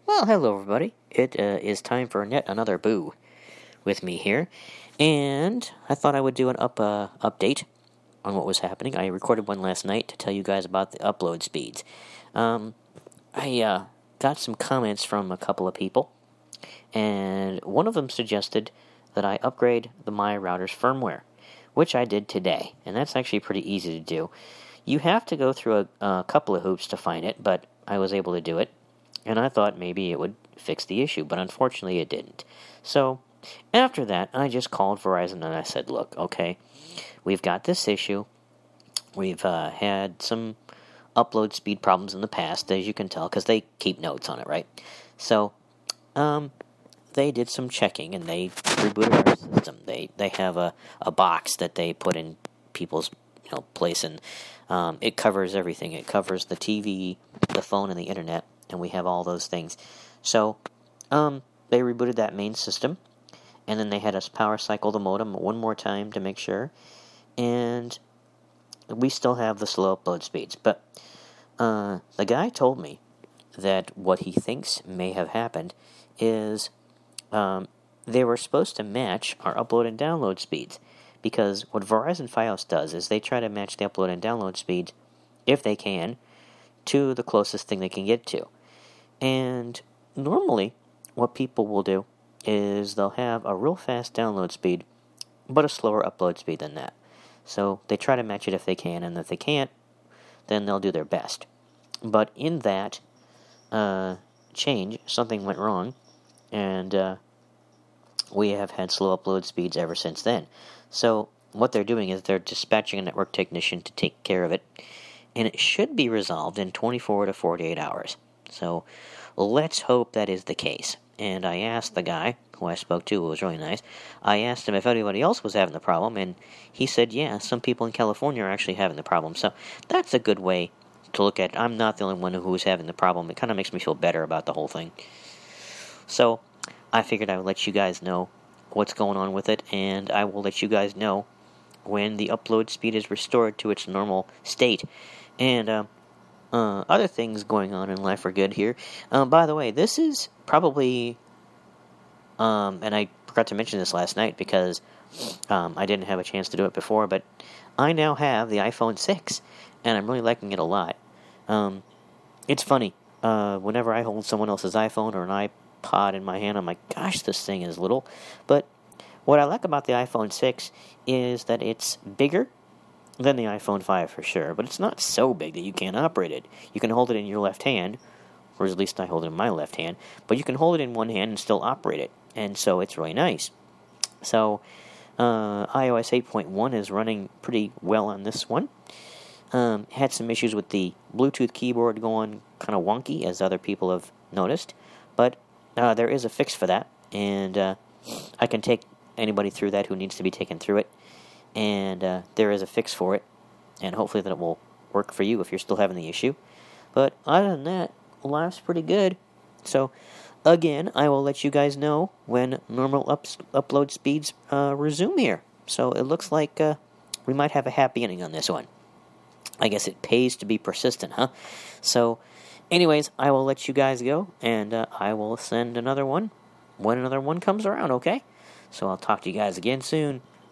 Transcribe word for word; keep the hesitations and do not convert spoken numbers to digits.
Well, hello everybody. It uh, is time for yet another boo with me here, and I thought I would do an up uh, update on what was happening. I recorded one last night to tell you guys about the upload speeds. Um, I uh, got some comments from a couple of people, and one of them suggested that I upgrade the My Router's firmware, which I did today, and that's actually pretty easy to do. You have to go through a, a couple of hoops to find it, but I was able to do it. And I thought maybe it would fix the issue, but unfortunately it didn't. So, after that, I just called Verizon and I said, look, okay, we've got this issue. We've uh, had some upload speed problems in the past, as you can tell, because they keep notes on it, right? So, um, they did some checking and they rebooted our system. They they have a, a box that they put in people's you know place, and um, it covers everything. It covers the T V, the phone, and the internet. And we have all those things. So, um, they rebooted that main system, and then they had us power cycle the modem one more time to make sure, and we still have the slow upload speeds. But uh, the guy told me that what he thinks may have happened is um, they were supposed to match our upload and download speeds, because what Verizon Fios does is they try to match the upload and download speeds, if they can, to the closest thing they can get to. And normally, what people will do is they'll have a real fast download speed, but a slower upload speed than that. So they try to match it if they can, and if they can't, then they'll do their best. But in that uh, change, something went wrong, and uh, we have had slow upload speeds ever since then. So what they're doing is they're dispatching a network technician to take care of it, and it should be resolved in twenty-four to forty-eight hours. So let's hope that is the case. And I asked the guy who I spoke to, who was really nice, I asked him if anybody else was having the problem, and he said, yeah, some people in California are actually having the problem. So that's a good way to look at it. I'm not the only one who is having the problem. It kind of makes me feel better about the whole thing. So I figured I would let you guys know what's going on with it, and I will let you guys know when the upload speed is restored to its normal state. And, uh, Uh, other things going on in life are good here. Um, by the way, this is probably, um, and I forgot to mention this last night because um, I didn't have a chance to do it before, but I now have the iPhone six, and I'm really liking it a lot. Um, it's funny. Uh, whenever I hold someone else's iPhone or an iPod in my hand, I'm like, gosh, this thing is little. But what I like about the iPhone six is that it's bigger than the iPhone five for sure, but it's not so big that you can't operate it. You can hold it in your left hand, or at least I hold it in my left hand, but you can hold it in one hand and still operate it, and so it's really nice. So, uh, iOS eight point one is running pretty well on this one. Um, had some issues with the Bluetooth keyboard going kind of wonky, as other people have noticed, but uh, there is a fix for that, and uh, I can take anybody through that who needs to be taken through it. And uh, there is a fix for it, and hopefully that it will work for you if you're still having the issue. But other than that, life's pretty good. So, again, I will let you guys know when normal ups- upload speeds uh, resume here. So it looks like uh, we might have a happy ending on this one. I guess it pays to be persistent, huh? So, anyways, I will let you guys go, and uh, I will send another one when another one comes around, okay? So I'll talk to you guys again soon.